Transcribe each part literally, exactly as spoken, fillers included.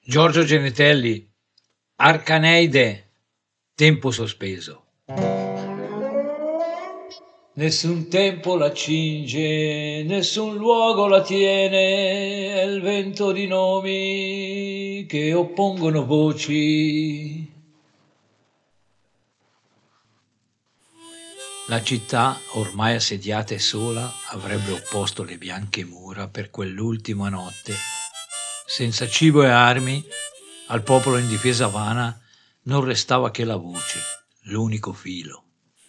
Giorgio Genetelli, Arcaneide, tempo sospeso. Nessun tempo la cinge, nessun luogo la tiene, è il vento di nomi che oppongono voci. La città, ormai assediata e sola, avrebbe opposto le bianche mura per quell'ultima notte. Senza cibo e armi, al popolo in difesa vana non restava che la voce, l'unico filo.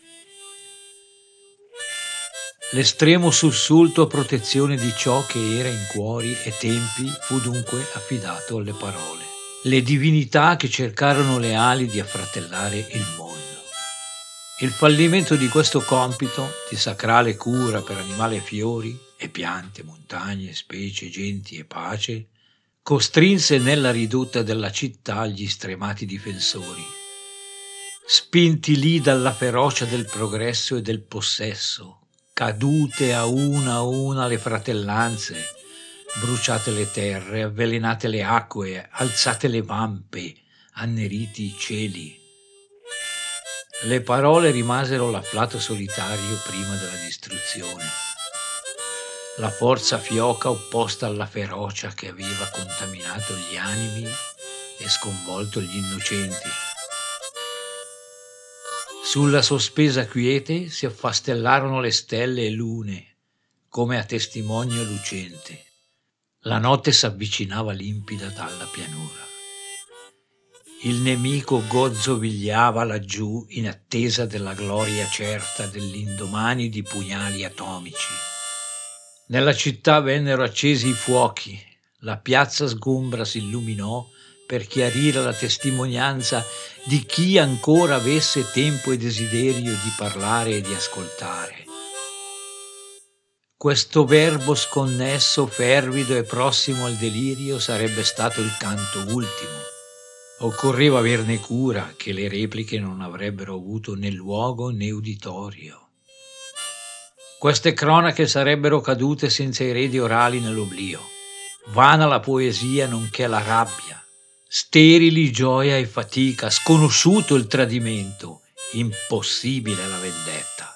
L'estremo sussulto a protezione di ciò che era in cuori e tempi fu dunque affidato alle parole. Le divinità che cercarono le ali di affratellare il mondo. Il fallimento di questo compito di sacrale cura per animali e fiori e piante, montagne, specie, genti e pace costrinse nella ridotta della città gli stremati difensori, spinti lì dalla ferocia del progresso e del possesso, cadute a una a una le fratellanze, bruciate le terre, avvelenate le acque, alzate le vampe, anneriti i cieli. Le parole rimasero l'afflato solitario prima della distruzione. La forza fioca opposta alla ferocia che aveva contaminato gli animi e sconvolto gli innocenti. Sulla sospesa quiete si affastellarono le stelle e lune, come a testimonio lucente. La notte s'avvicinava limpida dalla pianura. Il nemico gozzovigliava laggiù in attesa della gloria certa dell'indomani di pugnali atomici. Nella città vennero accesi i fuochi, la piazza sgombra si illuminò per chiarire la testimonianza di chi ancora avesse tempo e desiderio di parlare e di ascoltare. Questo verbo sconnesso, fervido e prossimo al delirio sarebbe stato il canto ultimo. Occorreva averne cura che le repliche non avrebbero avuto né luogo né uditorio. Queste cronache sarebbero cadute senza eredi orali nell'oblio. Vana la poesia nonché la rabbia, sterili gioia e fatica, sconosciuto il tradimento, impossibile la vendetta.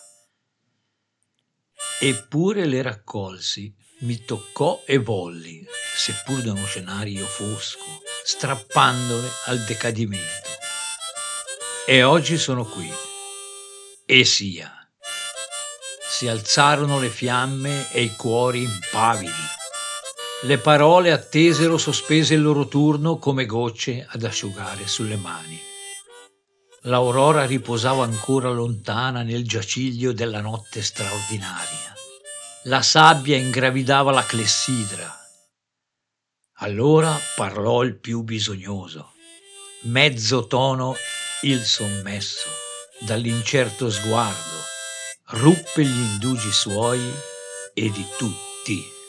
Eppure le raccolsi, mi toccò e volli, seppur da uno scenario fosco, strappandole al decadimento. E oggi sono qui. E sia. Si alzarono le fiamme e i cuori impavidi. Le parole attesero sospese il loro turno come gocce ad asciugare sulle mani. L'aurora riposava ancora lontana nel giaciglio della notte straordinaria. La sabbia ingravidava la clessidra. Allora parlò il più bisognoso. Mezzo tono il sommesso, dall'incerto sguardo, ruppe gli indugi suoi e di tutti